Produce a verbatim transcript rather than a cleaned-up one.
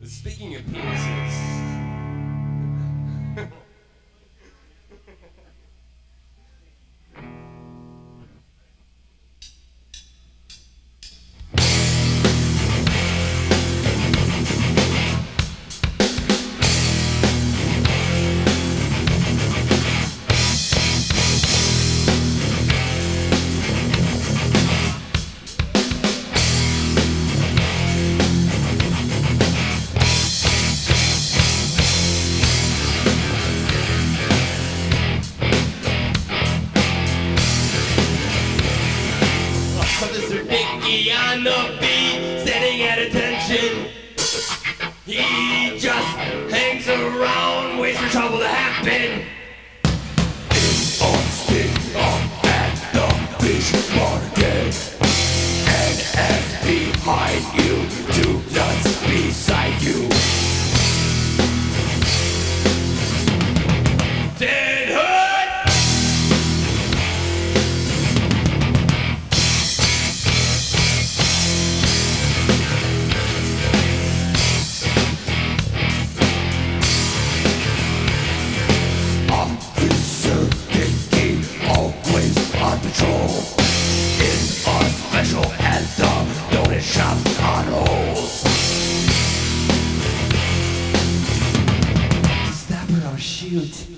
Speaking of penises. Mister Nicky on the beat, standing at attention. He just hangs around, waits for trouble to happen. It's on stick up at the beach market. And as behind you, two nuts beside you. Dead Hood! Officer Dicky, always on patrol. In a special anthem, donut shop on holes. Stop it or shoot.